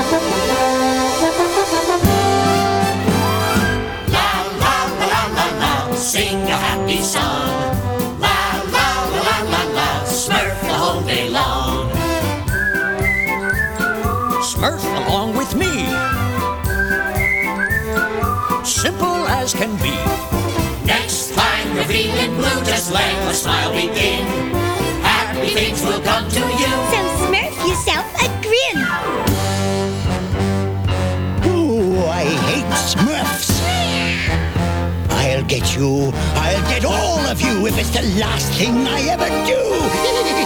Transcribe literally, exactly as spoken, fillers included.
Sing a happy song. La la la la la la. Smurf the whole day long. Smurf along with me. Simple as can be. Next time you're feeling blue, just let a smile begin. Happy things will come to you. So smurf yourself a grin. Oh, I hate Smurfs. I'll get you. I'll get all of you if it's the last thing I ever do.